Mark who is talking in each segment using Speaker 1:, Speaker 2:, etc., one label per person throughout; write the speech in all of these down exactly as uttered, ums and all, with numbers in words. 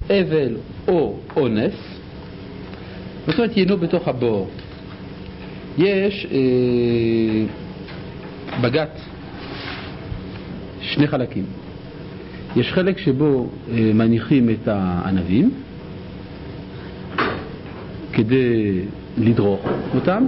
Speaker 1: אבל או אונס, זאת אומרת יינו בתוך הבור. יש אה, בגת שני חלקים. יש חלק שבו אה, מניחים את הענבים כדי לדרוך אותם,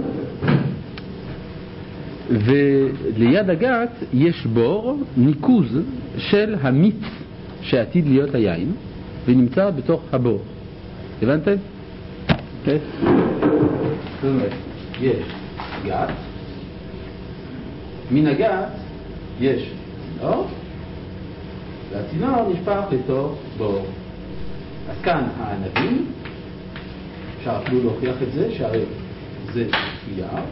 Speaker 1: וליד הגת יש בור ניקוז של המיץ שעתיד להיות היין ונמצא בתוך הבור. הבנתם? כן? זאת אומרת, יש גת, מן הגת יש צינור, והצינור נשפך לתוך בור. אז כאן הענבים, אפשר אפילו להוכיח את זה, שהרי זה יער,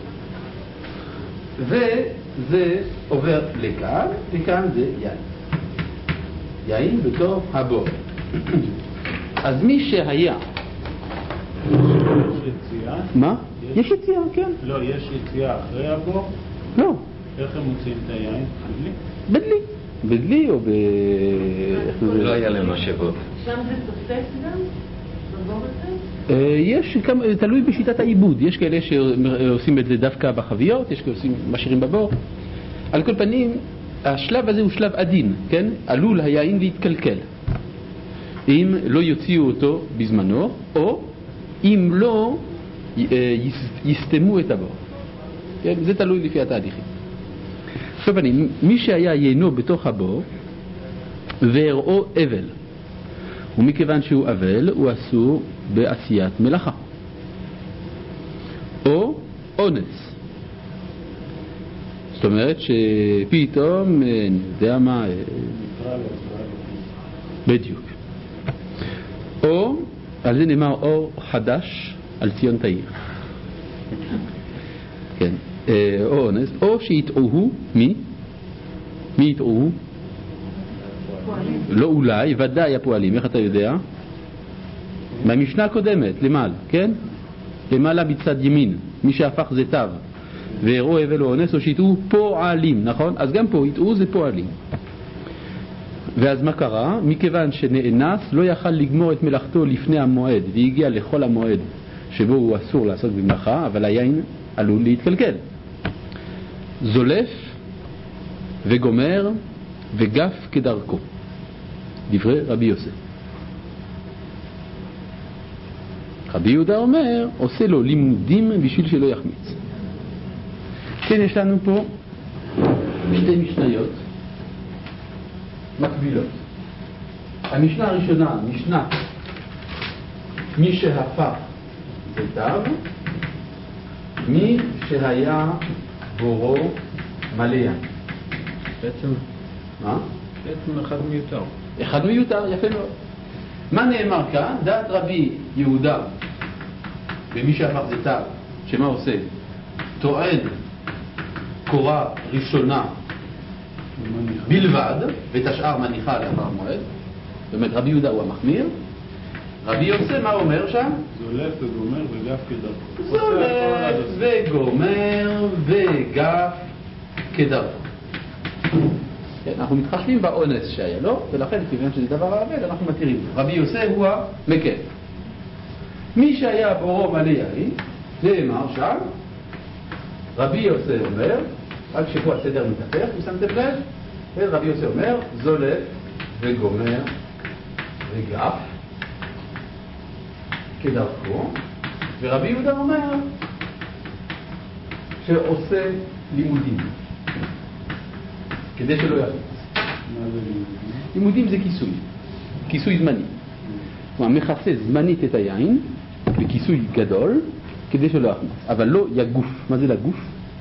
Speaker 1: וזה עובר לכאן, וכאן זה יין. יין בתוך הבור. אז מי שהיה...
Speaker 2: יש יציאה?
Speaker 1: מה? יש יציאה, כן.
Speaker 2: לא, יש יציאה אחרי הבור?
Speaker 1: לא.
Speaker 2: איך הם מוצאים את היין? בדלי?
Speaker 1: בדלי. בדלי או ב...
Speaker 3: לא היה להם משאבות.
Speaker 4: שם זה תופס גם? בבור הזה?
Speaker 1: יש, תלוי בשיטת העיבוד. יש כאלה שעושים את זה דווקא בחביות, יש כאלה שמשאירים בבור. על כל פנים, השלב הזה הוא שלב עדין, כן? עלול היין להתקלקל אם לא יוציאו אותו בזמנו, או אם לא יסתמו את הבור. כן? זה תלוי לפי התהליכים. על כל פנים, מי שהיה יינו בתוך הבור והראו אבל, ומכיוון שהוא אבל, הוא אסור בעשיית מלאכה. או אונס. זאת אומרת שפתאום, אני יודע מה, בדיוק. או, על זה נאמר אור חדש על ציון תאיר. כן, או אונס, או שיטעוהו, מי? מי יטעוהו? לא אולי, ודאי הפועלים. איך אתה יודע? מהמשנה הקודמת, למעלה, כן? למעלה בצד ימין, מי שהפך זה תו, והראו אבל או אונס, או שיטעו פועלים, נכון? אז גם פה יטעו זה פועלים. ואז מה קרה? מכיוון שנאנס לא יכל לגמור את מלאכתו לפני המועד, והגיע לכל המועד שבו הוא אסור לעשות במלאכה, אבל היין עלול להתקלקל. זולף וגומר וגף כדרכו, דברי רבי יוסף. רבי יהודה אומר, עושה לו לימודים בשביל שלא יחמיץ. כן, יש לנו פה שתי משניות מקבילות. המשנה הראשונה, משנה מי שהפך זה תו, מי שהיה בורו מלא יין.
Speaker 2: בעצם,
Speaker 1: מה?
Speaker 2: בעצם אחד מיותר.
Speaker 1: אחד מיותר, יפה מאוד. מה נאמר כאן? דעת רבי יהודה במי שהפך זה תו, שמה עושה? טוען קורה ראשונה בלבד, ואת השאר מניחה לאחר המועד. באמת רבי יהודה הוא המחמיר. רבי יוסף מה אומר שם?
Speaker 2: זולף וגומר וגף כדרכו.
Speaker 1: זולף וגומר וגף כדרכו. כן, אנחנו מתחשבים באונס שהיה לו, ולכן כיוון שזה דבר העבד אנחנו מתירים. רבי יוסף הוא המקל. מי שהיה בורו מלא יין, נאמר שם, רבי יוסף אומר, רק שפה הסדר מתהפך, אם שמתם לב, רבי יוסף אומר, זולף וגומר וגף כדרכו, ורבי יהודה אומר שעושה לימודים כדי שלא יחמיץ.
Speaker 2: מה זה לימודים?
Speaker 1: לימודים זה כיסוי, כיסוי זמני. כלומר, מכסה זמנית את היין בכיסוי גדול כדי שלא יחמיץ, אבל לא יגוף. מה זה לגוף?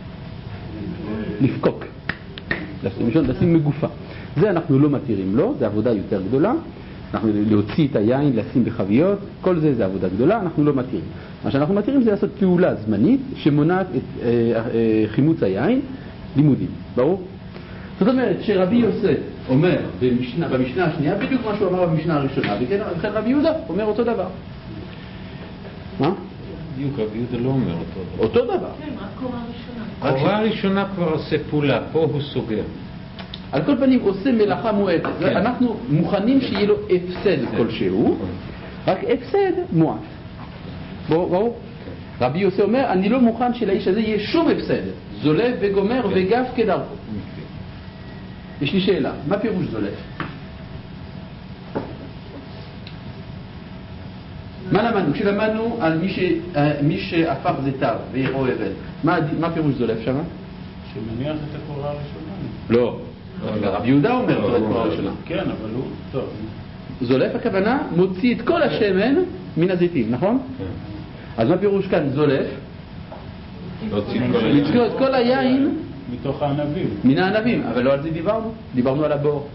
Speaker 1: לפקוק, לשים מגופה. זה אנחנו לא מתירים לו, זה עבודה יותר גדולה. אנחנו להוציא את היין, לשים בחביות, כל זה זה עבודה גדולה, אנחנו לא מתירים. מה שאנחנו מתירים זה לעשות פעולה זמנית שמונעת את אה, אה, חימוץ היין, לימודים, ברור? זאת אומרת שרבי יוסף אומר במשנה, במשנה השנייה בדיוק מה שהוא אמר במשנה הראשונה, וכן רבי יהודה אומר אותו דבר. מה?
Speaker 3: בדיוק, רבי יהודה לא אומר אותו דבר.
Speaker 1: אותו דבר.
Speaker 4: כן, רק קורה ראשונה.
Speaker 3: קורה הראשונה כבר עושה פעולה, פה הוא סוגר.
Speaker 1: על כל פנים עושה מלאכה מועטת. אנחנו מוכנים שיהיה לו הפסד כלשהו, רק הפסד מועט. ברור? רבי יוסי אומר, אני לא מוכן שלאיש הזה יהיה שום הפסד. זולף וגומר וגף כדרכו. יש לי שאלה, מה פירוש זולף? מה למדנו? כשלמדנו על מי, ש... מי שהפך זיתיו ויראו אבן, מה, מה פירוש זולף שם?
Speaker 2: שמניח את הקורה הראשונה.
Speaker 1: לא, רבי יהודה אומר את הקורה הראשונה.
Speaker 2: כן, אבל הוא, טוב.
Speaker 1: זולף הכוונה מוציא את כל השמן מן הזיתים, נכון? אז מה פירוש כאן זולף? לצקור את כל היין
Speaker 2: מתוך הענבים.
Speaker 1: מן הענבים, אבל לא על זה דיברנו, דיברנו על הבור.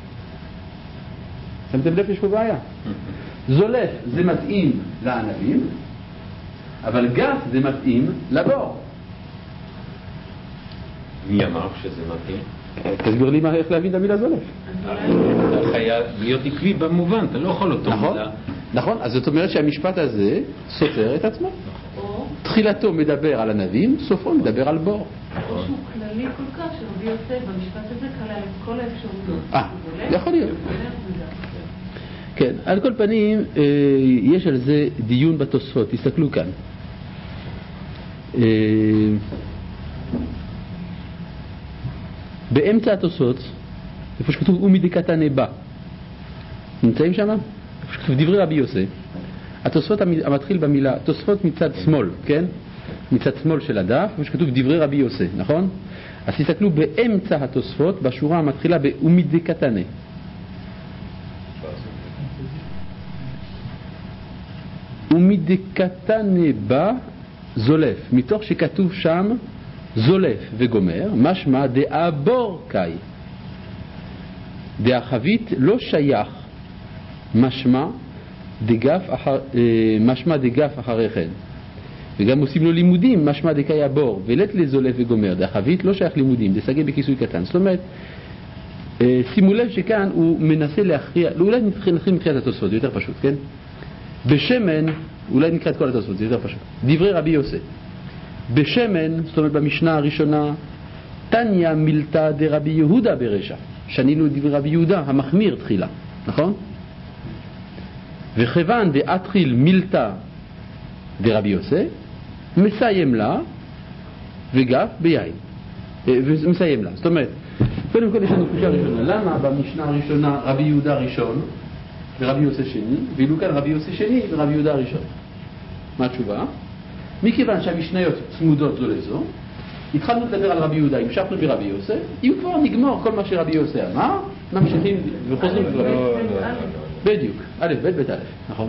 Speaker 1: שמתם לב, יש פה בעיה. זולף זה מתאים לענבים, אבל גף זה מתאים לבור.
Speaker 3: מי אמר שזה מתאים?
Speaker 1: תסביר לי מה, איך להבין את המילה זולף.
Speaker 3: אתה חייב להיות עקבי במובן, אתה לא יכול אותו
Speaker 1: נכון,
Speaker 3: מילה.
Speaker 1: נכון, אז זאת אומרת שהמשפט הזה סותר את עצמו. תחילתו מדבר על ענבים, סופו מדבר על בור.
Speaker 4: משהו כללי כל כך שרבי יוסף במשפט הזה כלל את כל האפשרויות.
Speaker 1: אה, יכול להיות. כן, על כל פנים יש על זה דיון בתוספות, תסתכלו כאן. באמצע התוספות, איפה שכתוב ומדקתני בא, נמצאים שם? איפה שכתוב דברי רבי יוסף, התוספות המתחיל במילה, תוספות מצד שמאל, כן? מצד שמאל של הדף, איפה שכתוב דברי רבי יוסף, נכון? אז תסתכלו באמצע התוספות, בשורה המתחילה באומדקתני. ומדקתני בא זולף, מתוך שכתוב שם זולף וגומר, משמע דאבור קאי. דאחבית לא שייך, משמע דגף אחר, משמע דגף אחרי כן. וגם עושים לו לימודים, משמע דקאי הבור, ולת לזולף וגומר. דאחבית לא שייך לימודים, דסגי בכיסוי קטן. זאת אומרת, שימו לב שכאן הוא מנסה להכריע, אולי נתחיל מתחילת התוספות, זה יותר פשוט, כן? בשמן, אולי נקרא את כל התוספות, זה יותר פשוט. דברי רבי יוסף. בשמן, זאת אומרת במשנה הראשונה, תניא מילתא דרבי יהודה ברשע. שנינו את דברי רבי יהודה, המחמיר תחילה, נכון? וכיוון דאתחיל מילתא דרבי יוסף, מסיים לה וגף ביין. ומסיים לה. זאת אומרת, קודם כל יש לנו קושייה ראשונה. למה במשנה הראשונה רבי יהודה ראשון ורבי יוסף שני, ואילו כאן רבי יוסף שני ורבי יהודה ראשון? מה התשובה? מכיוון שהמשניות צמודות זו לזו, התחלנו לדבר על רבי יהודה, המשכנו ברבי יוסף, אם כבר נגמור כל מה שרבי יוסף אמר, ממשיכים וחוזרים לרבי יוסף. בדיוק, א' ב' ב' א', נכון.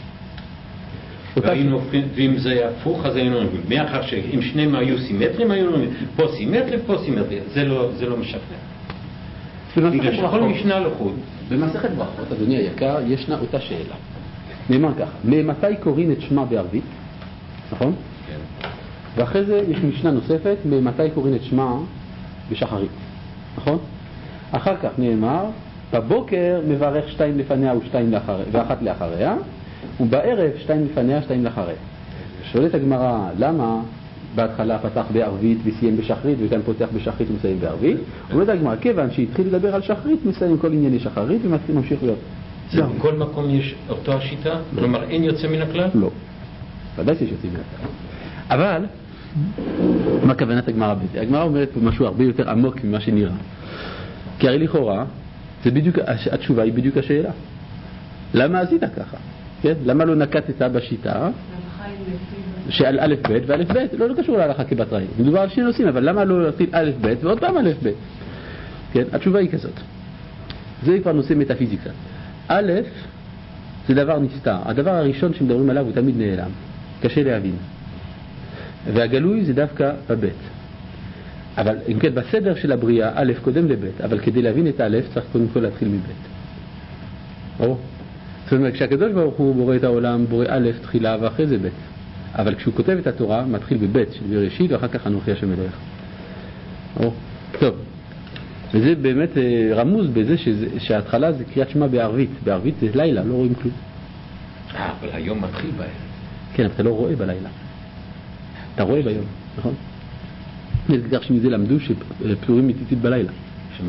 Speaker 3: ואם זה היה הפוך, אז היינו אומרים, מאחר שאם שניהם היו סימטרים, היינו אומרים, פה סימטרי, פה סימטרי, זה לא משכנע. בגלל שכל משנה לחוד.
Speaker 1: במסכת ברכות, אדוני היקר, ישנה אותה שאלה. נאמר ככה, ממתי קוראים את שמה בערבית? נכון?
Speaker 3: כן.
Speaker 1: ואחרי זה יש משנה נוספת, ממתי קוראים את שמה בשחרית. נכון? אחר כך נאמר, בבוקר מברך שתיים לפניה ושתיים לאחריה, ואחת לאחריה, ובערב שתיים לפניה, שתיים לאחריה. שואלת הגמרא, למה בהתחלה פתח בערבית וסיים בשחרית, וכאן פותח בשחרית ומסיים בערבית? אומרת הגמרא, כיוון שהתחיל לדבר על שחרית, מסיים כל ענייני שחרית וממשיך להיות.
Speaker 3: בכל מקום יש אותו השיטה? כלומר, אין יוצא מן הכלל?
Speaker 1: לא. ודאי שיש יוצא מן הכלל. אבל, מה כוונת הגמרא בזה? הגמרא אומרת פה משהו הרבה יותר עמוק ממה שנראה. כי הרי לכאורה, זה בדיוק, התשובה היא בדיוק השאלה. למה עשית ככה? כן? למה לא נקטת בשיטה שעל א' ב' וא' ב'? לא, לא קשור להלכה כבתראים. מדובר על שני נושאים, אבל למה לא להתחיל א' ב' ועוד פעם א' ב'? כן? התשובה היא כזאת. זה כבר נושא מטאפיזיקה. א' זה דבר נסתר. הדבר הראשון שמדברים עליו הוא תמיד נעלם. קשה להבין. והגלוי זה דווקא בב'. אבל אם כן, בסדר של הבריאה, א' קודם לב', אבל כדי להבין את א' צריך קודם כל להתחיל מב'. או? זאת אומרת, כשהקדוש ברוך הוא בורא את העולם, בורא א' תחילה ואחרי זה ב'. אבל כשהוא כותב את התורה, מתחיל בב' של בראשית, ואחר כך אנוכי השם אלוהיך. או? טוב. וזה באמת רמוז בזה שזה, שההתחלה זה קריאת שמע בערבית. בערבית זה לילה, לא רואים כלום.
Speaker 3: אה, אבל היום מתחיל בערב.
Speaker 1: כן, אבל אתה לא רואה בלילה. אתה רואה ביום, נכון? זה כך שמזה למדו שפטורים מציצית בלילה.
Speaker 3: שמה?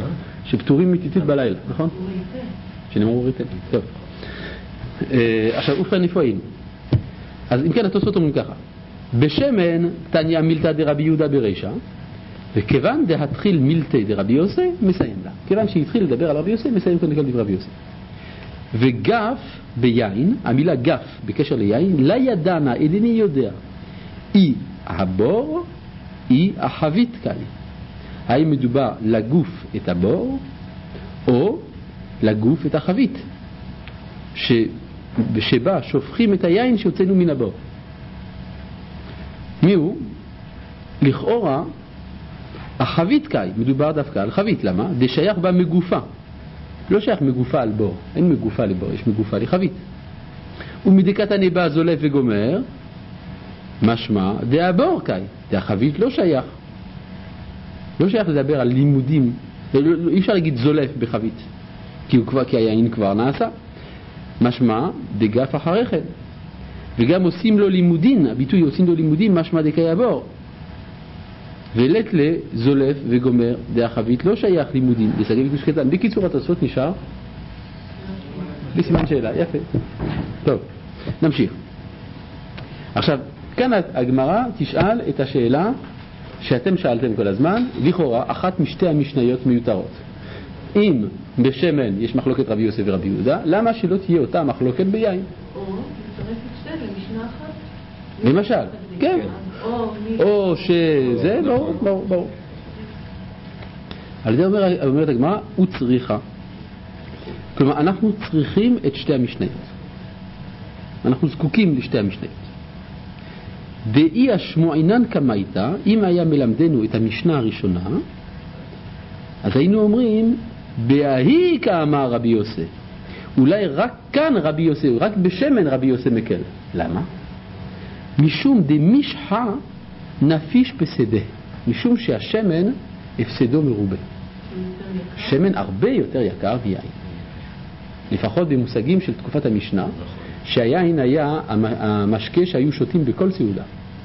Speaker 1: שפטורים מציצית בלילה, נכון? שנאמרו ריטל. טוב. עכשיו, ובכן איפה היינו? אז אם כן, התוספות אומרים ככה. בשמן תניא מילתא דרבי יהודה ברישא, וכיוון דהתחיל מילתא דרבי יוסי, מסיים לה. כיוון שהתחיל לדבר על רבי יוסי, מסיים קודם כל דברי רבי יוסי. וגף ביין, המילה גף בקשר ליין, לא ידענה, אינני יודע, אי הבור, אי החבית כאן. האם מדובר לגוף את הבור, או לגוף את החבית, ש... שבה שופכים את היין שהוצאנו מן הבור. מי הוא? לכאורה, החבית כאן, מדובר דווקא על חבית, למה? זה שייך בה מגופה. לא שייך מגופה על בור, אין מגופה לבור, יש מגופה לחבית. ומדיקת הניבה זולף וגומר, משמע, זה הבור כאן, זה החבית לא שייך. לא שייך לדבר על לימודים, אי אפשר להגיד זולף בחבית, כי, כבר, כי היין כבר נעשה. משמע, דגף אחרי כן. וגם עושים לו לימודין, הביטוי עושים לו לימודים, משמע דקאי הבור. ולת לזולף וגומר, דה החבית לא שייך לימודים, לסגל וקוש קטן. בקיצור, התוספות נשאר בסימן שאלה, יפה. טוב, נמשיך. עכשיו, כאן הגמרא תשאל את השאלה שאתם שאלתם כל הזמן, לכאורה, אחת משתי המשניות מיותרות. אם בשמן יש מחלוקת רבי יוסף ורבי יהודה, למה שלא תהיה אותה מחלוקת ביין?
Speaker 4: או לצרף את שתי למשנה אחת.
Speaker 1: למשל, כן. או שזה, ברור, ברור, ברור. על זה אומרת הגמרא, הוא צריכה. כלומר, אנחנו צריכים את שתי המשניות. אנחנו זקוקים לשתי המשניות. דאי השמועינן כמייתא, אם היה מלמדנו את המשנה הראשונה, אז היינו אומרים, בהי כאמר רבי יוסף. אולי רק כאן רבי יוסף, רק בשמן רבי יוסף מקל. למה? משום דמשחה נפיש בסדה. משום שהשמן הפסדו מרובה. שמן הרבה יותר יקר מיין. לפחות במושגים של תקופת המשנה, שהיין היה המשקה שהיו שותים בכל סעודה.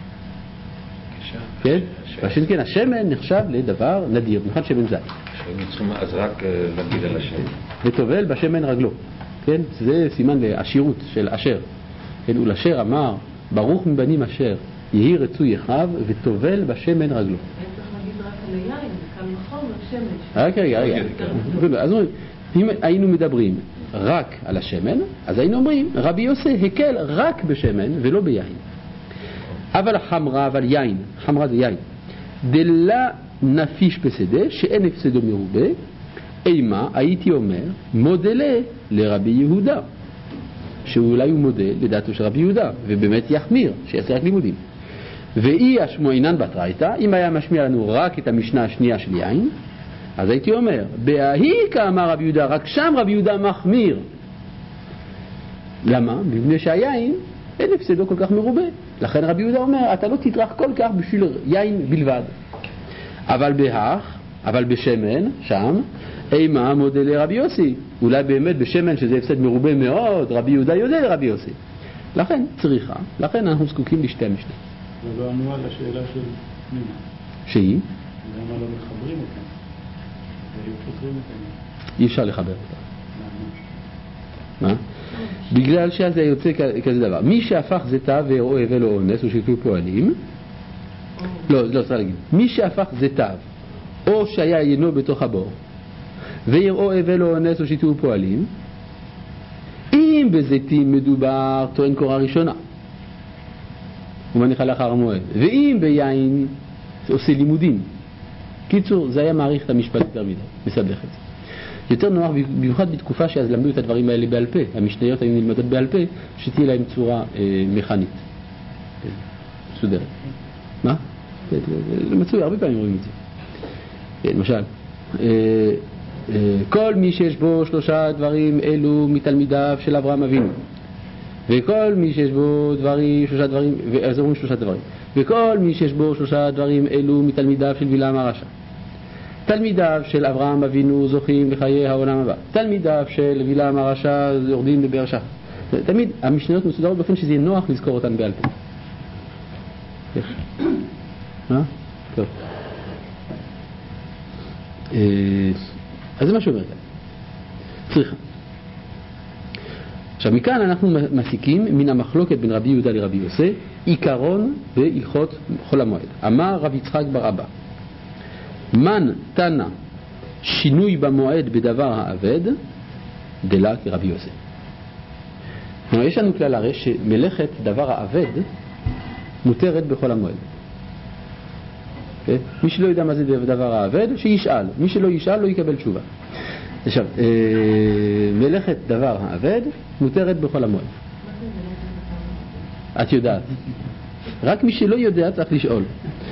Speaker 1: כן? והשם כן, השמן נחשב לדבר נדיר, נכון שמן זית.
Speaker 3: אז רק נגיד על השמן.
Speaker 1: וטובל בשמן רגלו. כן? זה סימן לעשירות של אשר. כן? ולאשר אמר, ברוך מבנים אשר יהי רצוי יחב וטובל בשמן רגלו.
Speaker 4: צריך להגיד רק על היין, קל וחומר, שמן.
Speaker 1: רק רגע, רגע. אז אם היינו מדברים רק על השמן, אז היינו אומרים, רבי יוסף הקל רק בשמן ולא ביין. אבל חמרה, אבל יין, חמרה זה יין. דלה נפיש בסדה, שאין הפסדו מרובה, אימה, הייתי אומר, מודלה לרבי יהודה. שאולי הוא מודל לדעתו של רבי יהודה, ובאמת יחמיר, שיעשה רק לימודים. ואי השמועינן בתרייתא, אם היה משמיע לנו רק את המשנה השנייה של יין, אז הייתי אומר, בהי כאמר רבי יהודה, רק שם רבי יהודה מחמיר. למה? מפני שהיין אין הפסדו כל כך מרובה. לכן רבי יהודה אומר, אתה לא תטרח כל כך בשביל יין בלבד. אבל בהך, אבל בשמן, שם, אימה מודל לרבי יוסי. אולי באמת בשמן שזה הפסד מרובה מאוד, רבי יהודה יודע לרבי יוסי. לכן צריכה, לכן אנחנו זקוקים לשתי המשנה.
Speaker 2: ולא ענו על השאלה של פנימה.
Speaker 1: שהיא?
Speaker 2: למה לא מחברים אותם? והיו פותרים אותם.
Speaker 1: אי אפשר לחבר אותם. מה? בגלל שזה יוצא כזה דבר. מי שהפך זיתה והראו הבל או אונס או שיתו פועלים, לא, לא, צריך להגיד. מי שהפך זיתה או שהיה עיינו בתוך הבור, ויראו הבל או אונס או שיתו פועלים, אם בזיתים מדובר טוען קורה ראשונה, ומניחה לאחר המועד, ואם ביין עושה לימודים. קיצור, זה היה מעריך את המשפט יותר מדי, מסבך את זה. יותר נוח, במיוחד בתקופה שאז למדו את הדברים האלה בעל פה, המשניות היו נלמדות בעל פה, שתהיה להם צורה אה, מכנית, מסודרת. מה? מצוי, הרבה פעמים רואים את זה. למשל, אה, אה, כל מי שיש בו שלושה דברים אלו מתלמידיו של אברהם אבינו, וכל מי שיש בו דברים, שלושה דברים, אז אומרים שלושה דברים, וכל מי שיש בו שלושה דברים אלו מתלמידיו של בלעם הרשע. תלמידיו של אברהם אבינו זוכים לחיי העולם הבא, תלמידיו של בלעם הרשע יורדים לבאר שבע. תמיד המשניות מסודרות באופן שזה יהיה נוח לזכור אותן בעל פה. טוב. אז זה מה שאומרת להם. צריכה. עכשיו מכאן אנחנו מסיקים מן המחלוקת בין רבי יהודה לרבי יוסי עיקרון בהלכות חול המועד. אמר רב יצחק בר אבא, מן תנא שינוי במועד בדבר האבד דלה כרבי יוסי. כלומר, יש לנו כלל הרי שמלאכת דבר האבד מותרת בחול המועד. Okay? מי שלא יודע מה זה דבר האבד, שישאל. מי שלא ישאל לא יקבל תשובה. עכשיו, אה, מלאכת דבר האבד מותרת בחול המועד. את יודעת. רק מי שלא יודע צריך לשאול.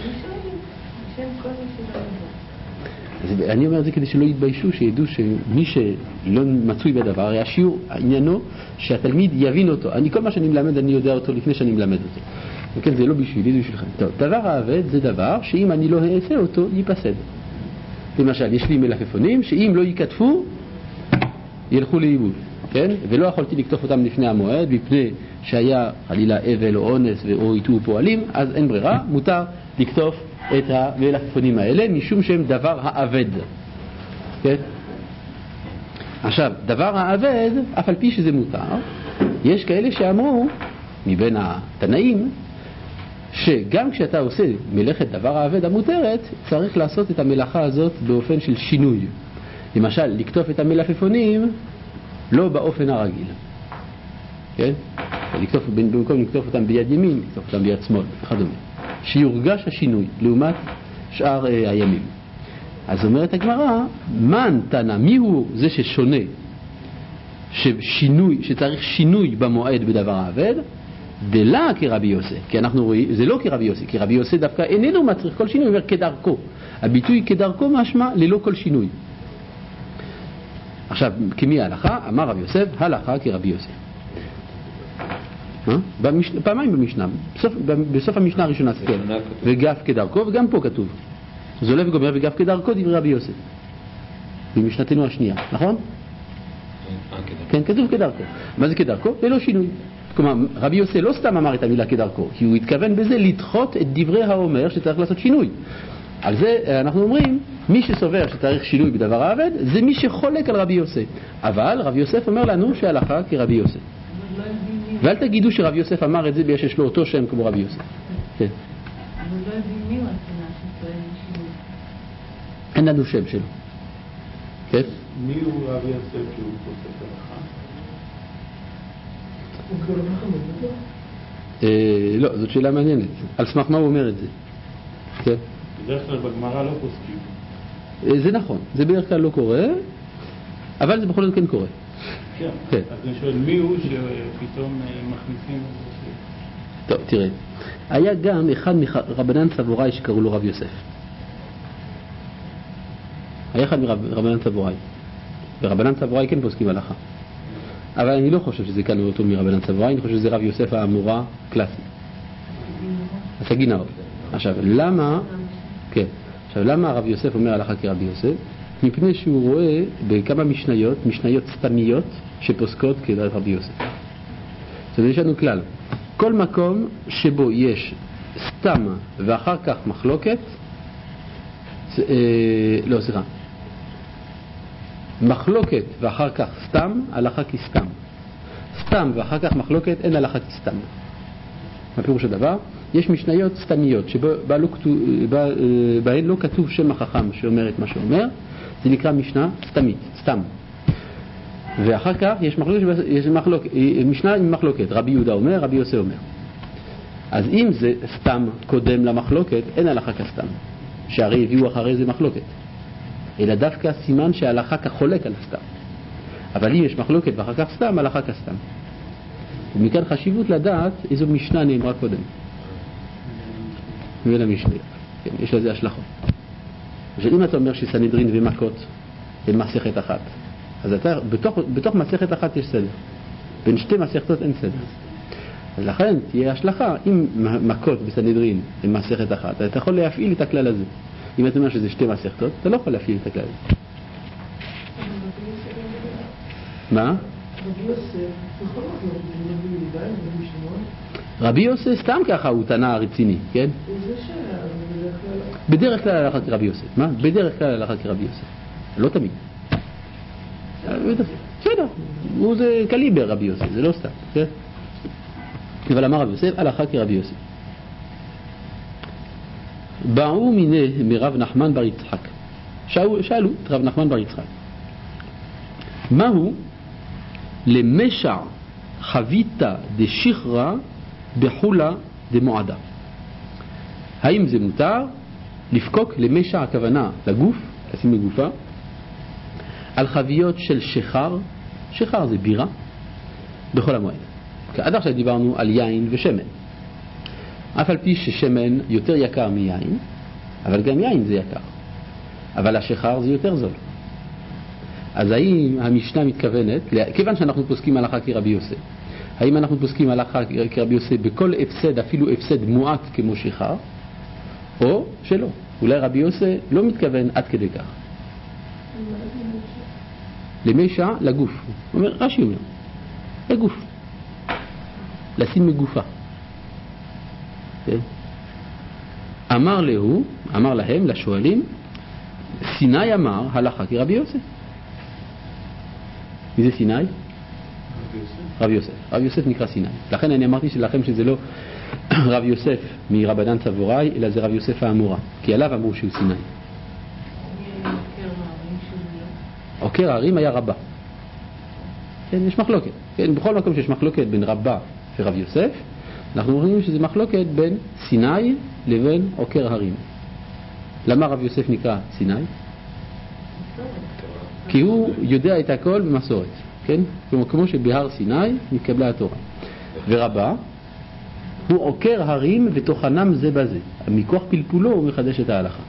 Speaker 1: אז אני אומר את זה כדי שלא יתביישו, שידעו שמי שלא מצוי בדבר, הרי השיעור, עניינו שהתלמיד יבין אותו. אני, כל מה שאני מלמד אני יודע אותו לפני שאני מלמד אותו. וכן, זה לא בשבילי, זה בשבילכם. טוב, דבר האבד זה דבר שאם אני לא אעשה אותו, ייפסד. למשל, יש לי מלפפונים שאם לא ייכתפו, ילכו לאיבוד, כן? ולא יכולתי לכתוב אותם לפני המועד, מפני שהיה חלילה אבל או אונס או איתור פועלים, אז אין ברירה, מותר לכתוב את המלפפונים האלה, משום שהם דבר האבד. כן? עכשיו, דבר האבד, אף על פי שזה מותר, יש כאלה שאמרו, מבין התנאים, שגם כשאתה עושה מלאכת דבר האבד המותרת, צריך לעשות את המלאכה הזאת באופן של שינוי. למשל, לכתוב את המלפפונים לא באופן הרגיל. כן? לכתוב, במקום לכתוב אותם ביד ימין, לכתוב אותם ביד שמאל, וכדומה. שיורגש השינוי לעומת שאר אה, הימים. אז אומרת הגמרא, מן תנא, מי הוא זה ששונה, ששינוי, שצריך שינוי במועד בדבר האבד? דלה כרבי יוסי, כי אנחנו רואים, זה לא כרבי יוסי, כי רבי יוסי דווקא איננו מצריך כל שינוי, הוא אומר כדרכו. הביטוי כדרכו משמע ללא כל שינוי. עכשיו, כמי ההלכה? אמר רבי יוסף, הלכה כרבי יוסי. במש... פעמיים במשנה, בסוף, בסוף המשנה הראשונה ספר, וגף כדרכו, וגם פה כתוב. זה עולה וגומר וגף כדרכו דברי רבי יוסי. במשנתנו השנייה, נכון? כן, כתוב כדרכו. מה זה כדרכו? ללא שינוי. כלומר, רבי יוסי לא סתם אמר את המילה כדרכו, כי הוא התכוון בזה לדחות את דברי האומר שצריך לעשות שינוי. על זה אנחנו אומרים, מי שסובר שצריך שינוי בדבר האבד, זה מי שחולק על רבי יוסי. אבל רבי יוסף אומר לנו שהלכה כרבי יוסי. ואל תגידו שרבי יוסף אמר את זה בגלל שיש לו אותו שם כמו רבי יוסף. כן.
Speaker 4: אבל לא יודעים מי הוא התנא שטוען שינוי.
Speaker 1: אין לנו שם שלו. כן?
Speaker 2: מי הוא רבי יוסף שהוא פוסק הלכה? הוא קורא מחמד,
Speaker 1: לא, זאת שאלה מעניינת. על סמך מה הוא אומר את זה? כן.
Speaker 2: בדרך כלל בגמרא לא פוסקים.
Speaker 1: זה נכון, זה בדרך כלל לא קורה, אבל זה בכל זאת כן קורה.
Speaker 2: כן, אז אני שואל מי הוא שפתאום מכניסים?
Speaker 1: טוב, תראה, היה גם אחד מרבנן סבוראי שקראו לו רב יוסף. היה אחד מרבנן סבוראי, ורבנן סבוראי כן פוסקים הלכה. אבל אני לא חושב שזה כאן אותו מרבנן סבוראי, אני חושב שזה רב יוסף האמורה קלאסי. הסגי נאור. עכשיו, למה, כן, עכשיו, למה הרב יוסף אומר הלכה כרבי יוסף? מפני שהוא רואה בכמה משניות, משניות סתמיות שפוסקות כדעת רבי יוסף. זאת אומרת, יש לנו כלל. כל מקום שבו יש סתם ואחר כך מחלוקת, אה, לא, סליחה. מחלוקת ואחר כך סתם, הלכה כסתם. סתם ואחר כך מחלוקת, אין הלכה כסתם. מה פירוש הדבר? יש משניות סתמיות שבהן לא כתוב, בהן לא כתוב שם החכם שאומר את מה שאומר, זה נקרא משנה סתמית, סתם. ואחר כך יש מחלוקת, יש מחלוק, משנה עם מחלוקת, רבי יהודה אומר, רבי יוסי אומר. אז אם זה סתם קודם למחלוקת, אין הלכה כסתם, שהרי הביאו אחרי זה מחלוקת. אלא דווקא סימן שההלכה כחולק על הסתם. אבל אם יש מחלוקת ואחר כך סתם, הלכה כסתם. ומכאן חשיבות לדעת איזו משנה נאמרה קודם. ולמשנה. כן, יש לזה השלכות. אם אתה אומר שסנהדרין ומכות הם מסכת אחת, אז אתה, בתוך, בתוך מסכת אחת יש סדר. בין שתי מסכתות אין סדר. אז לכן תהיה השלכה, אם מכות בסנהדרין הם מסכת אחת, אתה יכול להפעיל את הכלל הזה. אם אתה אומר שזה שתי מסכתות, אתה לא יכול להפעיל את הכלל הזה. מה?
Speaker 5: רבי יוסף, בכל זאת, רבי יהודה, רבי שמעון.
Speaker 1: רבי יוסף סתם ככה הוא תנא רציני, כן?
Speaker 5: זה שאלה,
Speaker 1: בדרך כלל הלכה כרבי יוסף. מה? בדרך כלל הלכה כרבי יוסף. לא תמיד. בסדר, הוא זה קליבר רבי יוסי, זה לא סתם, כן? אבל אמר רבי יוסף, הלכה כרבי יוסי. באו מיני מרב נחמן בר יצחק. שאלו, שאלו את רב נחמן בר יצחק. מהו למשע חביתה דשחרה בחולה דמועדה? האם זה מותר לפקוק למשע, הכוונה לגוף, לשים בגופה, על חביות של שחר? שחר זה בירה בכל המועד. עד עכשיו דיברנו על יין ושמן, אף על פי ששמן יותר יקר מיין, אבל גם יין זה יקר, אבל השחר זה יותר זול. אז האם המשנה מתכוונת, כיוון שאנחנו פוסקים הלכה כרבי יוסף, האם אנחנו פוסקים הלכה כרבי יוסף בכל הפסד, אפילו הפסד מועט כמו שחר, או שלא? אולי רבי יוסף לא מתכוון עד כדי כך. למשע, לגוף. הוא אומר, רש"י אומר, לגוף. לשים מגופה. כן? אמר להו, אמר להם, לשואלים, סיני אמר הלכה כרבי יוסף. מי זה סיני? רבי יוסף. רבי יוסף נקרא סיני. לכן אני אמרתי שלכם שזה לא רבי יוסף מרבנן צבוראי, אלא זה רבי יוסף האמורה, כי עליו אמרו שהוא סיני. עוקר ההרים היה רבה. כן, יש מחלוקת. כן, בכל מקום שיש מחלוקת בין רבה ורב יוסף, אנחנו רואים שזה מחלוקת בין סיני לבין עוקר הרים. למה רב יוסף נקרא סיני? כי הוא יודע את הכל במסורת, כן? כמו, כמו שבהר סיני נתקבלה התורה. ורבה הוא עוקר הרים ותוכנם זה בזה. מכוח פלפולו הוא מחדש את ההלכה.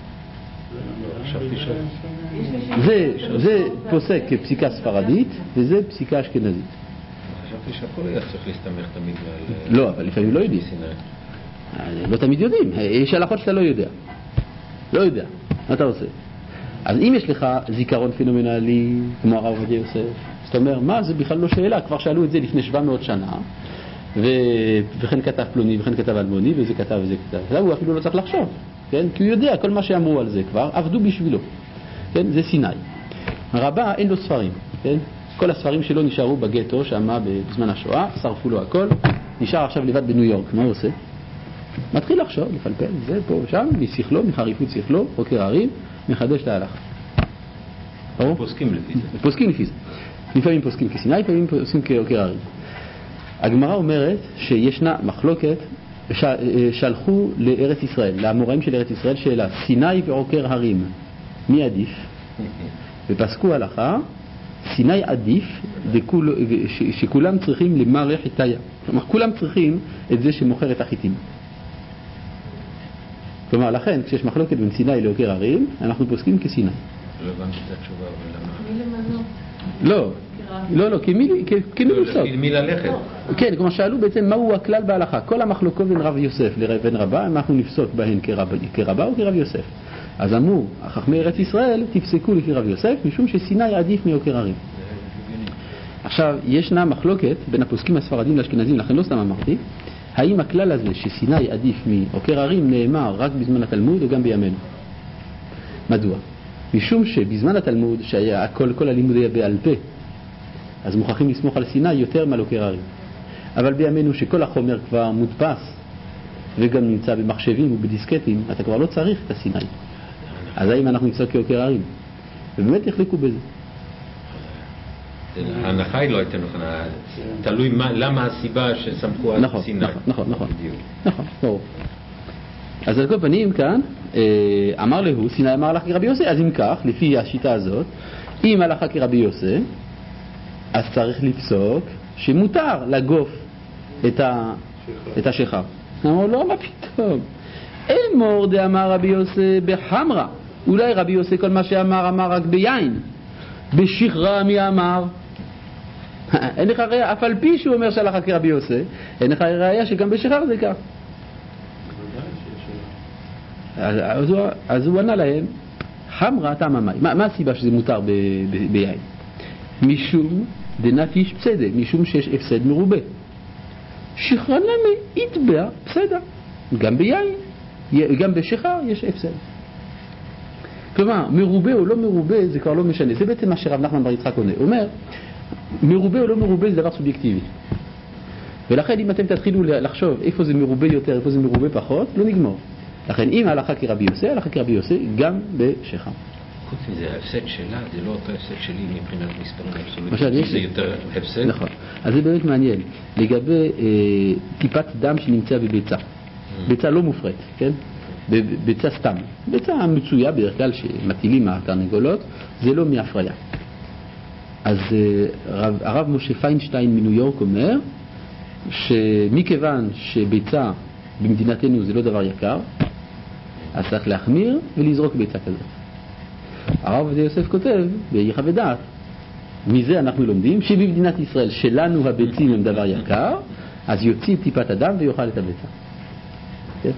Speaker 1: זה, זה פוסק כפסיקה ספרדית וזה פסיקה אשכנזית.
Speaker 3: חשבתי שהכל היה צריך להסתמך תמיד על...
Speaker 1: לא, אבל לפעמים לא יודעים. לא תמיד יודעים. יש הלכות שאתה לא יודע. לא יודע. מה אתה עושה? אז אם יש לך זיכרון פנומנלי כמו הרב עובדיה יוסף, זאת אומרת, מה, זה בכלל לא שאלה. כבר שאלו את זה לפני שבע מאות שנה, ו... וכן כתב פלוני וכן כתב אלמוני וזה כתב וזה כתב. הוא אפילו לא צריך לחשוב. כן? כי הוא יודע, כל מה שאמרו על זה כבר, עבדו בשבילו. כן? זה סיני. הרבה אין לו ספרים. כן? כל הספרים שלו נשארו בגטו, שמה בזמן השואה, שרפו לו הכל, נשאר עכשיו לבד בניו יורק. מה הוא עושה? מתחיל לחשוב, לפלפל, זה פה ושם, משכלו, מחריפות שכלו, עוקר הרים, מחדש את ההלכה.
Speaker 3: פוסקים לפי זה.
Speaker 1: פוסקים לפי זה. לפעמים פוסקים כסיני, לפעמים פוסקים כעוקר הרים. הגמרא אומרת שישנה מחלוקת, שלחו לארץ ישראל, לאמוראים של ארץ ישראל, שאלה, סיני ועוקר הרים, מי עדיף? ופסקו הלכה, סיני עדיף, וכול, ש, שכולם צריכים למרח את הים. כלומר, כולם צריכים את זה שמוכר את החיטים. כלומר, לכן, כשיש מחלוקת בין סיני לעוקר הרים, אנחנו פוסקים כסיני.
Speaker 3: לא הבנתי את התשובה, אבל למה?
Speaker 4: מי למנות?
Speaker 1: לא, לא, לא, כמי לפסוק.
Speaker 3: מי ללכת?
Speaker 1: כן, כלומר, שאלו בעצם מהו הכלל בהלכה. כל המחלוקות בין רב יוסף לבין רבה, אנחנו נפסוק בהן כרבה או כרב יוסף. אז אמרו, חכמי ארץ ישראל תפסקו לפי רב יוסף, משום שסיני עדיף מעוקר הרים. עכשיו, ישנה מחלוקת בין הפוסקים הספרדים לאשכנזים, לכן לא סתם אמרתי, האם הכלל הזה שסיני עדיף מעוקר הרים נאמר רק בזמן התלמוד או גם בימינו? מדוע? משום שבזמן התלמוד, שהיה כל, כל הלימוד היה בעל פה, אז מוכרחים לסמוך על סיני יותר מעל עוקר הרים. אבל בימינו שכל החומר כבר מודפס וגם נמצא במחשבים ובדיסקטים, אתה כבר לא צריך את הסיני. אז האם אנחנו נפסוק כעוקר הרים? ובאמת החליקו בזה.
Speaker 3: ההנחה היא לא הייתה נכונה, תלוי למה הסיבה שסמכו על סיני.
Speaker 1: נכון, נכון, נכון. נכון, ברור. אז על כל פנים כאן, אמר להו, סיני אמר הלכה כרבי יוסף, אז אם כך, לפי השיטה הזאת, אם הלכה כרבי יוסף, אז צריך לפסוק שמותר לגוף את השחר. אמרו, לא, מה פתאום? אמור דאמר רבי יוסף בחמרה. אולי רבי יוסף כל מה שאמר אמר רק ביין. בשחרה מי אמר? אין לך ראיה, אף על פי שהוא אומר שהלכה כרבי יוסף, אין לך ראיה שגם בשחר זה כך. אז הוא, אז הוא ענה להם, חמרה טעם המים. מה, מה הסיבה שזה מותר ב, ב, ביין? משום דנפיש פסדה, משום שיש הפסד מרובה. שחרן למי יתבע פסדה. גם ביין, גם בשחר יש הפסד. כלומר, מרובה או לא מרובה זה כבר לא משנה. זה בעצם מה שרב נחמן בר יצחק עונה. הוא אומר, מרובה או לא מרובה זה דבר סובייקטיבי. ולכן אם אתם תתחילו לחשוב איפה זה מרובה יותר, איפה זה מרובה פחות, לא נגמור. לכן אם ההלכה כרבי יוסי, ההלכה כרבי יוסי גם בשכם.
Speaker 3: חוץ מזה, ההפסד שלה זה לא אותו הפסד שלי מבחינת מספרים אבסולוטיים, זה יותר הפסד.
Speaker 1: נכון. אז זה באמת מעניין. לגבי אה, טיפת דם שנמצא בביצה. ביצה לא מופרט, כן? ביצה סתם. ביצה מצויה בדרך כלל שמטילים מהתרנגולות, זה לא מהפריה. אז אה, הרב, הרב משה פיינשטיין מניו יורק אומר, שמכיוון שביצה במדינתנו זה לא דבר יקר, אז צריך להחמיר ולזרוק ביצה כזאת. הרב עובדיה יוסף כותב, ביחד ודעת, מזה אנחנו לומדים שבמדינת ישראל שלנו הביצים הם דבר יקר, אז יוציא טיפת הדם ויאכל את הביצה. כן?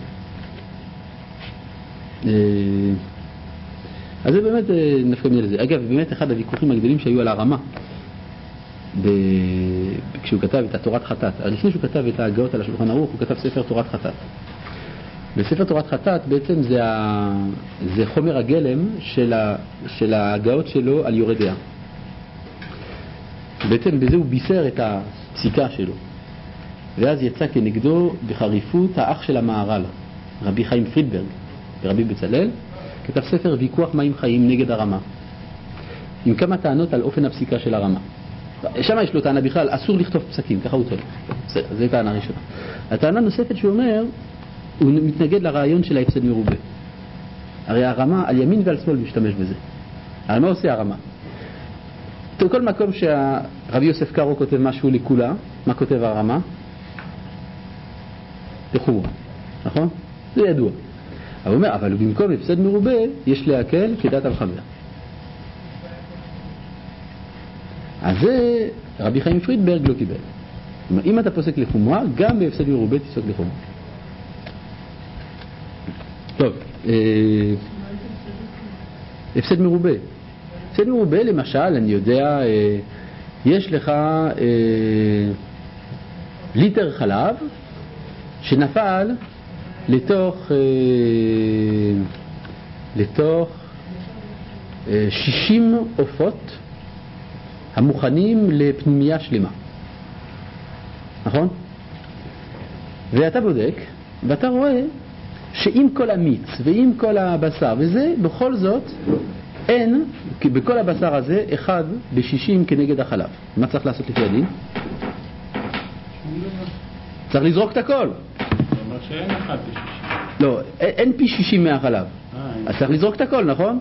Speaker 1: אז זה באמת נפקא מינה לזה. אגב, באמת אחד הוויכוחים הגדולים שהיו על הרמה, ב... כשהוא כתב את התורת חטאת, לפני שהוא כתב את ההגאות על השולחן ערוך, הוא כתב ספר תורת חטאת. בספר תורת חטאת בעצם זה, ה... זה חומר הגלם של, ה... של ההגאות שלו על יורה דעה. בעצם בזה הוא בישר את הפסיקה שלו. ואז יצא כנגדו בחריפות האח של המהר"ל, רבי חיים פרידברג, ורבי בצלאל, כתב ספר ויכוח מים חיים נגד הרמה, עם כמה טענות על אופן הפסיקה של הרמה. שם יש לו טענה בכלל, אסור לכתוב פסקים, ככה הוא טוען. זו טענה ראשונה. הטענה נוספת שהוא אומר, הוא מתנגד לרעיון של ההפסד מרובה. הרי הרמה על ימין ועל שמאל משתמש בזה. על מה עושה הרמה? כל מקום שהרבי יוסף קארו כותב משהו לכולה, מה כותב הרמה? תחורה, נכון? זה ידוע. אבל הוא אומר, אבל במקום הפסד מרובה, יש להקל כדת המחבר. אז זה רבי חיים פרידברג לא קיבל. אם אתה פוסק לחומרה, גם בהפסד מרובה תפסוק לחומרה. טוב, אה, הפסד מרובה. הפסד מרובה למשל, אני יודע, אה, יש לך אה, ליטר חלב שנפל לתוך אה, לתוך אה, שישים עופות המוכנים לפנימייה שלמה, נכון? ואתה בודק ואתה רואה שעם כל המיץ ועם כל הבשר וזה, בכל זאת אין בכל הבשר הזה אחד בשישים כנגד החלב. מה צריך לעשות לפי הדין? צריך לזרוק את הכל.
Speaker 2: זאת אומרת שאין אחד בשישים.
Speaker 1: לא, אין פי שישים מהחלב. אז צריך לזרוק את הכל, נכון?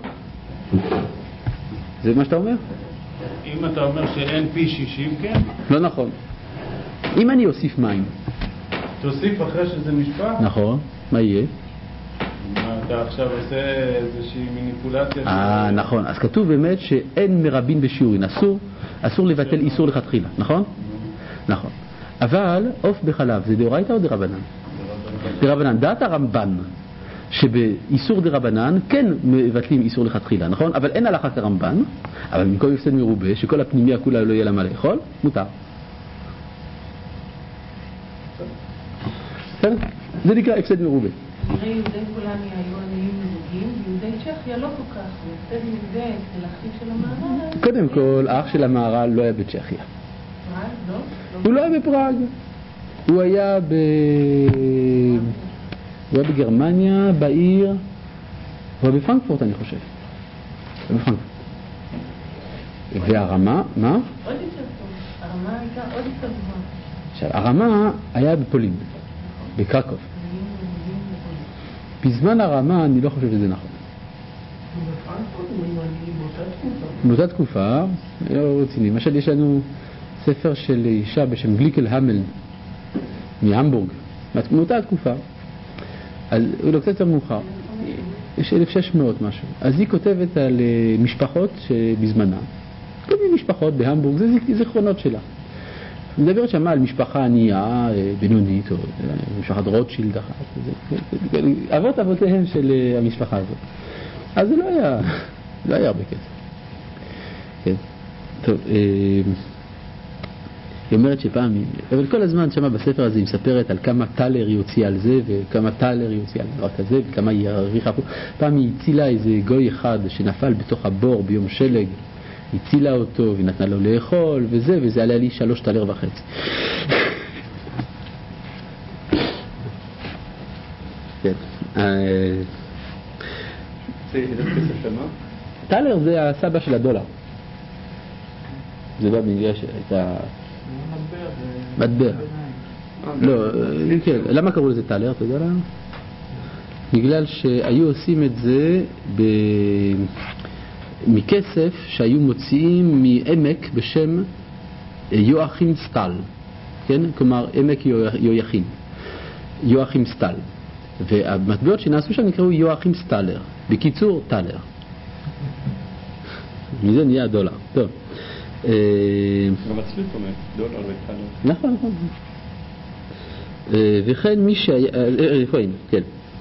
Speaker 1: זה מה שאתה אומר?
Speaker 2: אם אתה אומר שאין פי שישים, כן?
Speaker 1: לא נכון. אם אני אוסיף מים.
Speaker 2: תוסיף אחרי שזה נשפע?
Speaker 1: נכון. מה יהיה?
Speaker 2: אתה עכשיו עושה איזושהי מניפולציה.
Speaker 1: אה, נכון. אז כתוב באמת שאין מרבין בשיעורין. אסור, אסור לבטל איסור לכתחילה, נכון? נכון. אבל עוף בחלב זה דאורייתא או דרבנן? דרבנן. דעת הרמב"ן שבאיסור דרבנן כן מבטלים איסור לכתחילה, נכון? אבל אין הלכה כרמב"ן, אבל במקום הפסד מרובה שכל הפנימיה כולה לא יהיה לה מה לאכול, מותר. זה נקרא הפסד מרובה.
Speaker 4: נראה יהודי פולניה היו עניים מרוגים, ויהודי צ'כיה לא כל כך, והפסד מרובה אצל האחיו של המהר"ל.
Speaker 1: קודם כל, האח של המהר"ל לא היה בצ'כיה.
Speaker 4: פראג, לא?
Speaker 1: הוא לא היה בפראג. הוא היה ב... הוא היה בגרמניה, בעיר, הוא היה בפרנקפורט אני חושב. הוא היה בפרנקפורט. והרמה, מה?
Speaker 4: עוד יותר טוב. הרמה הייתה עוד יותר גבוהה.
Speaker 1: עכשיו, הרמה היה בפולין, בקרקוב. בזמן הרמה אני לא חושב שזה נכון. באותה תקופה, לא רציני. למשל יש לנו ספר של אישה בשם גליקל המל מהמבורג, מאותה תקופה. אז הוא לא קצת יותר מאוחר. יש אלף ושש מאות משהו. אז היא כותבת על משפחות שבזמנה. כל מיני משפחות בהמבורג, זה זיכרונות שלה. היא מדברת שם על משפחה ענייה, בינונית, או משפחת רוטשילד אחת. אבות אבותיהם של המשפחה הזאת. אז זה לא היה, לא היה הרבה כסף. כן. טוב, היא אומרת שפעם, אבל כל הזמן שמה בספר הזה היא מספרת על כמה טלר היא הוציאה על זה וכמה טלר היא הוציאה על דבר כזה וכמה היא הרוויחה פה. פעם היא הצילה איזה גוי אחד שנפל בתוך הבור ביום שלג, הצילה אותו ונתנה לו לאכול וזה, וזה עלה לי שלוש טלר וחצי. כן.
Speaker 2: זה כסף של מה?
Speaker 1: טלר זה הסבא של הדולר. זה בא בגלל שהייתה... מטבע. לא, כן. למה קראו לזה טלר? אתה יודע למה? בגלל שהיו עושים את זה ב... מכסף שהיו מוציאים מעמק בשם יואכים סטל. כן? כלומר, עמק יויכין. יואכים סטל. והמטבעות שנעשו שם נקראו יואכים סטלר. בקיצור, טלר. מזה נהיה הדולר. טוב.
Speaker 2: גם אצלי פה דולר וטלר.
Speaker 1: נכון, נכון. וכן מי שהיה... איפה היינו? כן.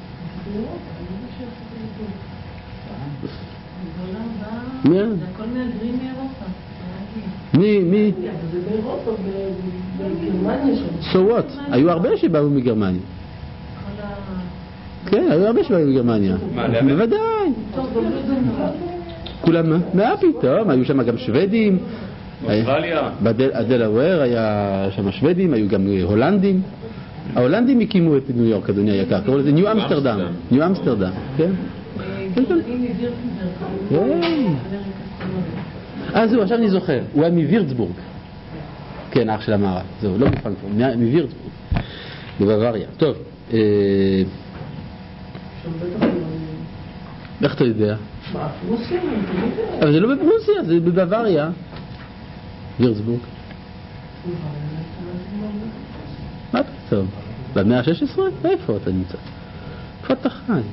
Speaker 1: מי?
Speaker 4: זה הכל מהגרים מאירופה.
Speaker 1: מי? מי?
Speaker 5: זה באירופה, בגרמניה שם.
Speaker 1: So what? היו הרבה שבאו מגרמניה. כן, היו הרבה שבאו מגרמניה. בוודאי. כולם, מה פתאום? היו שם גם שוודים.
Speaker 2: אוסטרליה.
Speaker 1: בדלאוור היה שם שוודים, היו גם הולנדים. ההולנדים הקימו את ניו יורק, אדוני היקר, קראו לזה ניו אמסטרדם. ניו אמסטרדם, כן? אה, זהו, עכשיו אני זוכר. הוא היה מווירצבורג. כן, האח של המערב. זהו, לא מפרנקפורט, מווירצבורג. בבוואריה. טוב. איך אתה יודע?
Speaker 5: מה, פרוסיה?
Speaker 1: אבל זה לא בפרוסיה, זה בבוואריה. וירצבורג. מה פתאום? במאה ה-שש עשרה? איפה אתה נמצא? איפה אתה חי?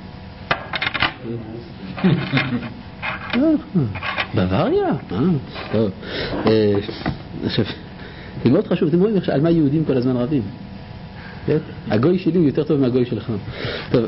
Speaker 1: בוואריה? אה, טוב. עכשיו, זה מאוד חשוב, אתם רואים על מה יהודים כל הזמן רבים. הגוי שלי הוא יותר טוב מהגוי שלך. טוב,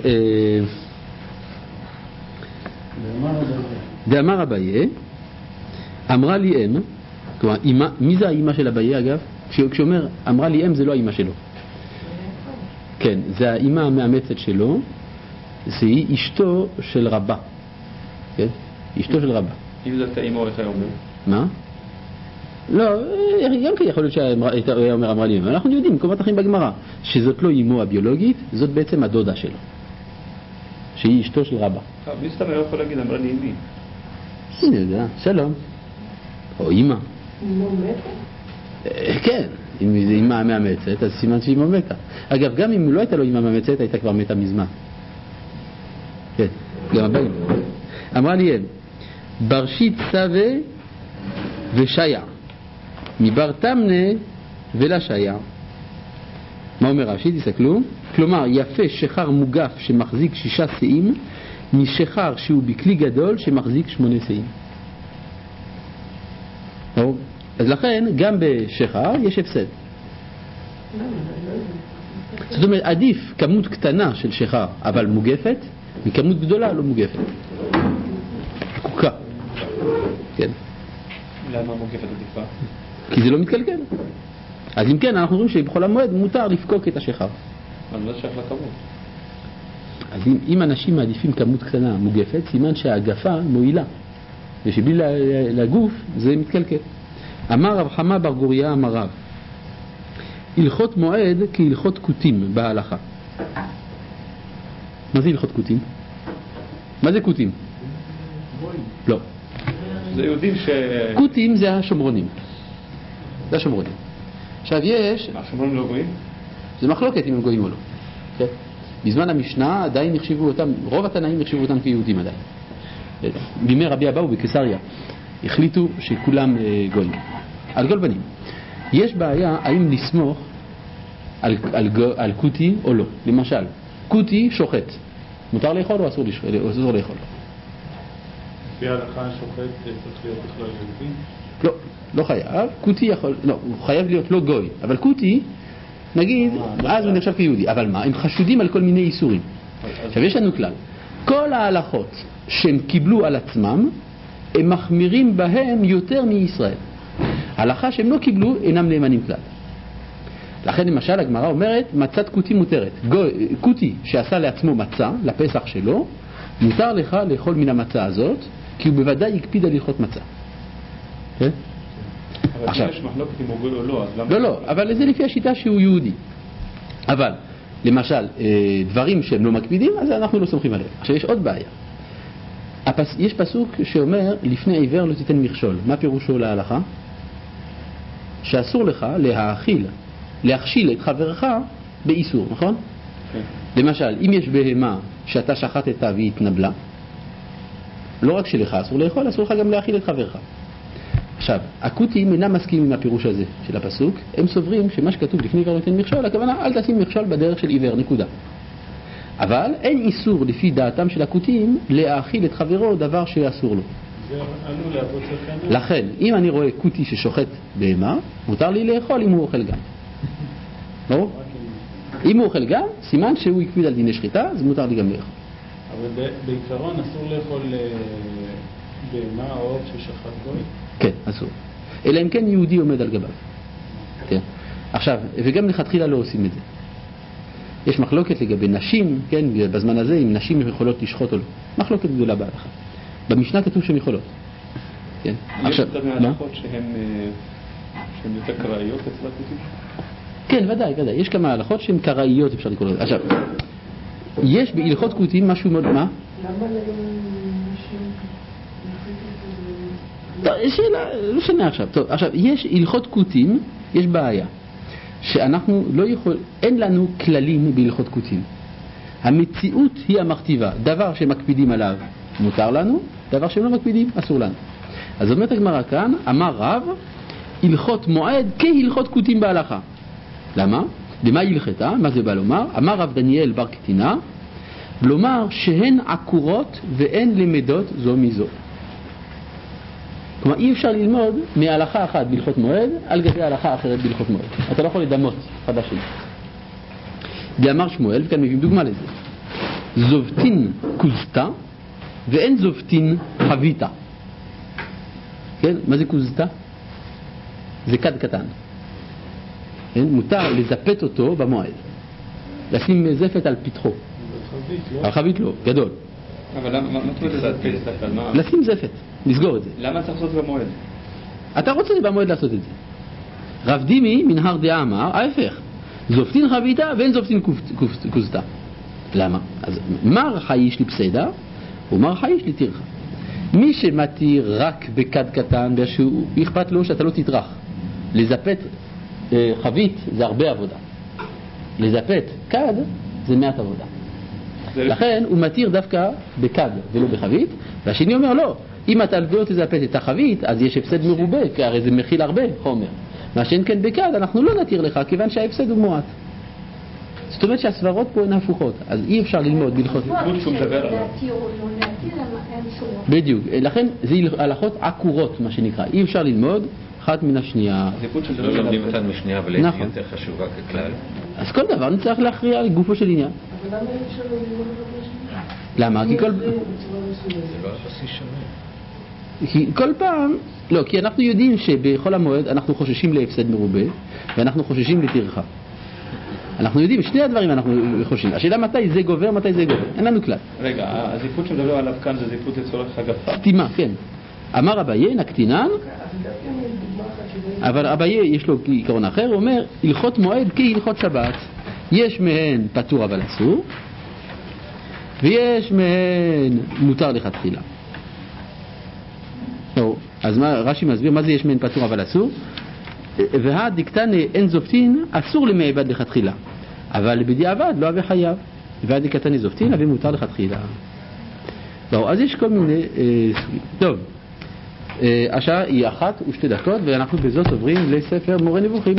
Speaker 1: דאמר אביי, אמרה לי אם, כלומר, מי זה האמא של אביי אגב? כשאומר אמרה לי אם זה לא האמא שלו. כן, זה האמא המאמצת שלו, זה היא אשתו של רבה. כן? אשתו של רבה.
Speaker 2: אם זאת האמא הולך היום.
Speaker 1: מה? לא, גם כן יכול להיות שהיא אומר אמרה לי אם. אנחנו יודעים, מקומות אחרים בגמרא, שזאת לא אמו הביולוגית, זאת בעצם הדודה שלו. שהיא אשתו של רבה.
Speaker 2: מי סתם לא יכול להגיד אמרה לי אמי?
Speaker 1: אני יודע, שלום. או אמא.
Speaker 5: אמא מתה?
Speaker 1: כן, אם זה אמא מאמצת, אז סימן שאמא מתה. אגב, גם אם לא הייתה לו אמא מאמצת, הייתה כבר מתה מזמן. כן, גם הבאים. אמרה לי הם, ברשית סווה ושיה, מבר תמנה ולשיה. מה אומר רש"י? תסתכלו. כלומר, יפה שחר מוגף שמחזיק שישה שאים, משחר שהוא בכלי גדול שמחזיק שמונה שאים. אז לכן, גם בשחר יש הפסד. זאת אומרת, עדיף כמות קטנה של שחר, אבל מוגפת, מכמות גדולה לא מוגפת. קוקה. כן.
Speaker 2: למה מוגפת עדיפה?
Speaker 1: כי זה לא מתקלקל. אז אם כן, אנחנו רואים שבחול המועד מותר לפקוק את השחר.
Speaker 2: אבל לא שייך לכמות.
Speaker 1: אז אם, אם אנשים מעדיפים כמות קטנה מוגפת, סימן שההגפה מועילה. ושבלי לגוף זה מתקלקל. אמר רב חמא בר גוריה אמר רב, הלכות מועד כהלכות כותים בהלכה. מה זה הלכות כותים? מה זה כותים? לא.
Speaker 2: זה יהודים ש...
Speaker 1: כותים זה השומרונים. זה השומרונים. עכשיו יש...
Speaker 2: השומרונים לא גויים?
Speaker 1: זה מחלוקת אם הם גויים או לא. כן? בזמן המשנה עדיין נחשבו אותם, רוב התנאים נחשבו אותם כיהודים עדיין. בימי רבי אבאו בקיסריה החליטו שכולם גויים. על כל פנים, יש בעיה האם לסמוך על, על, על קוטי או לא. למשל, קוטי שוחט. מותר לאכול או אסור לאכול?
Speaker 2: לפי ההלכה שוחט צריך להיות בכלל יהודי?
Speaker 1: לא, לא חייב. קוטי יכול, לא, הוא חייב להיות לא גוי. אבל קוטי, נגיד, אז הוא נחשב כיהודי. אבל מה? הם חשודים על כל מיני איסורים. עכשיו יש לנו כלל. כל ההלכות שהם קיבלו על עצמם, הם מחמירים בהם יותר מישראל. ההלכה שהם לא קיבלו אינם נאמנים כלל. לכן למשל הגמרא אומרת מצת כותי מותרת. כותי שעשה לעצמו מצה לפסח שלו, מותר לך לאכול מן המצה הזאת, כי הוא בוודאי הקפיד על הלכות מצה. כן?
Speaker 2: אבל עכשיו, יש מחלוקת אם הוא גוי או לא, אז למה...
Speaker 1: לא, לא, אבל זה לפי השיטה שהוא יהודי. אבל, למשל, דברים שהם לא מקפידים, אז אנחנו לא סומכים עליהם. עכשיו, יש עוד בעיה. הפס... יש פסוק שאומר, לפני עיוור לא תיתן מכשול. מה פירושו להלכה? שאסור לך להאכיל, להכשיל את חברך באיסור, נכון? כן. למשל, אם יש בהמה שאתה שחטת והיא התנבלה, לא רק שלך אסור לאכול, אסור לך גם להאכיל את חברך. עכשיו, הכותים אינם מסכימים עם הפירוש הזה של הפסוק, הם סוברים שמה שכתוב לפני עיוור לא תיתן מכשול, הכוונה אל תשים מכשול בדרך של עיוור, נקודה. אבל אין איסור לפי דעתם של הכותים להאכיל את חברו דבר שאסור לו.
Speaker 2: זה עלול לעבוד סכנה.
Speaker 1: לכן, אם אני רואה כותי ששוחט בהמה, מותר לי לאכול אם הוא אוכל גם. לא? אם הוא אוכל גם, סימן שהוא הקפיד על דיני שחיטה, אז מותר לי גם לאכול.
Speaker 2: אבל בעיקרון אסור לאכול בהמה או עוף ששחט גוי?
Speaker 1: כן, אסור. אלא אם כן יהודי עומד על גביו. כן. עכשיו, וגם לכתחילה לא עושים את זה. יש מחלוקת לגבי נשים, כן, בזמן הזה, אם נשים יכולות לשחוט או לא. מחלוקת גדולה בהלכה. במשנה כתוב שהן יכולות. כן.
Speaker 2: יש עכשיו, קצת מהלכות שהן יותר קראיות אצל הכותים?
Speaker 1: כן, ודאי, ודאי. יש כמה הלכות שהן קראיות, אפשר לקרוא לזה. עכשיו, יש בהלכות כותים משהו מאוד... מה?
Speaker 5: למה נשים...
Speaker 1: טוב, שאלה, לא שנה עכשיו. טוב, עכשיו, יש הלכות כותים, יש בעיה. שאנחנו לא יכול, אין לנו כללים בהלכות כותים. המציאות היא המכתיבה. דבר שמקפידים עליו מותר לנו, דבר שהם לא מקפידים אסור לנו. אז אומרת הגמרא כאן, אמר רב, הלכות מועד כהלכות כותים בהלכה. למה? למה הלכתה? מה זה בא לומר? אמר רב דניאל בר קטינה, לומר שהן עקורות ואין למדות זו מזו. כלומר, אי אפשר ללמוד מהלכה אחת בהלכות מועד על גבי הלכה אחרת בהלכות מועד. אתה לא יכול לדמות חדשים. ואמר שמואל, וכאן מביאים דוגמה לזה, זובטין כוזתה ואין זובטין חביתה. כן? מה זה כוזתה? זה כד קטן. כן? מותר לזפת אותו במועד. לשים זפת על פתחו. על חבית לא, גדול.
Speaker 2: אבל למה אתה לזפת?
Speaker 1: לשים זפת, לסגור את זה.
Speaker 2: למה צריך לעשות במועד?
Speaker 1: אתה רוצה במועד לעשות את זה. רב דימי מנהר דעה אמר, ההפך, זופטין חביתה ואין זופטין כוזתה. למה? אז מר חייש לי פסדה ומר חייש לי תירחה. מי שמתיר רק בכד קטן, שהוא אכפת לו שאתה לא תטרח. לזפת אה, חבית זה הרבה עבודה. לזפת כד זה מעט עבודה. לכן הוא מתיר דווקא בכד ולא בחבית, והשני אומר לא, אם אתה לא תזפת את החבית אז יש הפסד מרובה, כי הרי זה מכיל הרבה חומר. מה שאין כן בכד אנחנו לא נתיר לך, כיוון שההפסד הוא מועט. זאת אומרת שהסברות פה הן הפוכות, אז אי אפשר ללמוד בהלכות. בדיוק, לכן זה הלכות עקורות מה שנקרא, אי אפשר ללמוד אחת מן השנייה.
Speaker 3: לא לומדים אותן משנייה, אבל היא יותר חשובה ככלל.
Speaker 1: אז כל דבר נצטרך להכריע לגופו של עניין.
Speaker 5: אבל למה אי אפשר ללמוד את זה?
Speaker 1: למה? כי כל...
Speaker 3: זה לא הבסיס שונה.
Speaker 1: כי כל פעם... לא, כי אנחנו יודעים שבכל המועד אנחנו חוששים להפסד מרובה ואנחנו חוששים לטרחה. אנחנו יודעים, שני הדברים אנחנו חושבים. השאלה מתי זה גובר, מתי זה גובר. אין לנו כלל.
Speaker 2: רגע, הזיפות שמדבר עליו כאן זה זיפות לצורך הגפה?
Speaker 1: סתימה, כן. אמר אביי, נקטינן, אבל אביי יש לו עיקרון אחר, הוא אומר, הלכות מועד כהלכות שבת. יש מהן פטור אבל אסור, ויש מהן מותר לכתחילה. אז מה, רש"י מסביר, מה זה יש מהן פטור אבל אסור? והדיקטן אין זופטין אסור למעבד לכתחילה, אבל בדיעבד לא אבי חייב. והדיקטן זופטין אבי מותר לכתחילה. לא, אז יש כל מיני אה, סוגים. טוב, אה, השעה היא אחת ושתי דקות ואנחנו בזאת עוברים לספר מורה נבוכים.